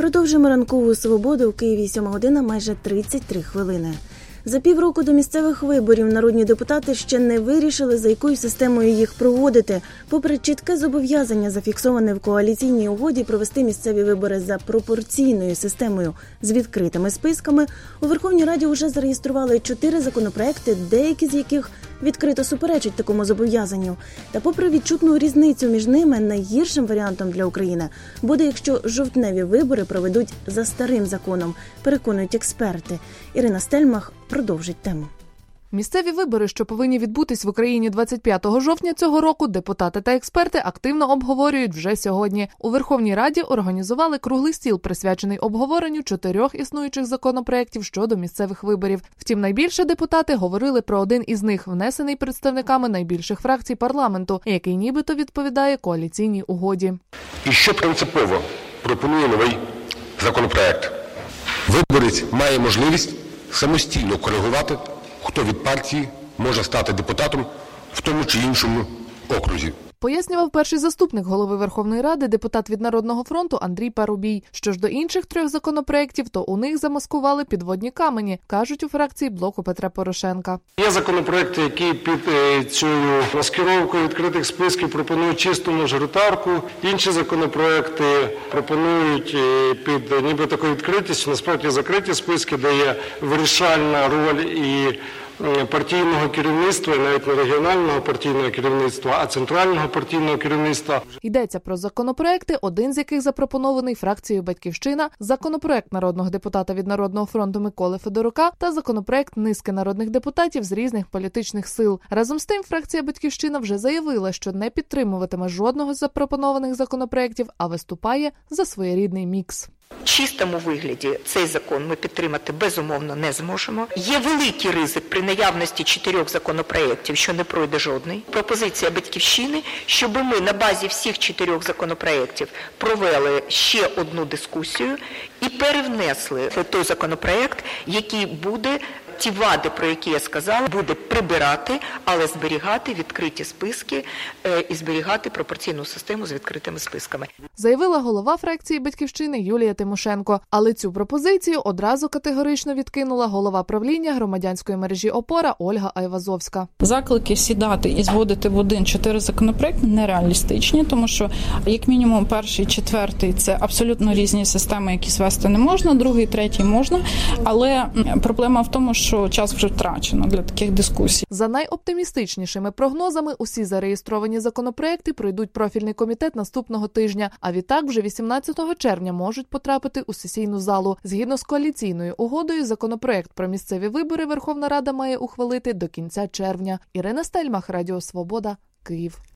Продовжуємо ранкову свободу. У Києві 7 година, майже 33 хвилини. За півроку до місцевих виборів народні депутати ще не вирішили, за якою системою їх проводити. Попри чітке зобов'язання, зафіксоване в коаліційній угоді, провести місцеві вибори за пропорційною системою з відкритими списками, у Верховній Раді вже зареєстрували 4 законопроекти, деякі з яких відкрито суперечать такому зобов'язанню. Та попри відчутну різницю між ними, найгіршим варіантом для України буде, якщо жовтневі вибори проведуть за старим законом, переконують експерти. Ірина Стельмах продовжить тему. Місцеві вибори, що повинні відбутись в Україні 25 жовтня цього року, депутати та експерти активно обговорюють вже сьогодні. У Верховній Раді організували круглий стіл, присвячений обговоренню 4 існуючих законопроєктів щодо місцевих виборів. Втім, найбільше депутати говорили про один із них, внесений представниками найбільших фракцій парламенту, який нібито відповідає коаліційній угоді. І що принципово пропонує новий законопроєкт? Виборець має можливість самостійно коригувати, хто від партії може стати депутатом в тому чи іншому окрузі. Пояснював перший заступник голови Верховної Ради, депутат від Народного фронту Андрій Парубій. Що ж до інших 3 законопроєктів, то у них замаскували підводні камені, кажуть у фракції Блоку Петра Порошенка. Є законопроекти, які під цією маскировкою відкритих списків пропонують чисту мажоритарку. Інші законопроекти пропонують під ніби такою відкритістю, насправді закриті списки, де є вирішальна роль і партійного керівництва, і навіть не регіонального партійного керівництва, а центрального партійного керівництва. Йдеться про законопроекти, один з яких запропонований фракцією «Батьківщина», законопроект народного депутата від Народного фронту Миколи Федорука та законопроект низки народних депутатів з різних політичних сил. Разом з тим, фракція «Батьківщина» вже заявила, що не підтримуватиме жодного з запропонованих законопроектів, а виступає за своєрідний мікс. В чистому вигляді цей закон ми підтримати безумовно не зможемо. Є великий ризик при наявності 4 законопроєктів, що не пройде жодний. Пропозиція «Батьківщини», щоб ми на базі всіх 4 законопроєктів провели ще одну дискусію і перевнесли той законопроєкт, який буде ті вади, про які я сказала, буде прибирати, але зберігати відкриті списки і зберігати пропорційну систему з відкритими списками. Заявила голова фракції «Батьківщини» Юлія Тимошенко. Але цю пропозицію одразу категорично відкинула голова правління громадянської мережі «Опора» Ольга Айвазовська. Заклики сідати і зводити в один 4 законопроекти нереалістичні, тому що, як мінімум, перший, четвертий – це абсолютно різні системи, які звести не можна, другий, третій можна, але проблема в тому, що час вже втрачено для таких дискусій. За найоптимістичнішими прогнозами, усі зареєстровані законопроекти пройдуть профільний комітет наступного тижня, а відтак вже 18 червня можуть потрапити у сесійну залу. Згідно з коаліційною угодою, законопроект про місцеві вибори Верховна Рада має ухвалити до кінця червня. Ірина Стельмах, Радіо Свобода, Київ.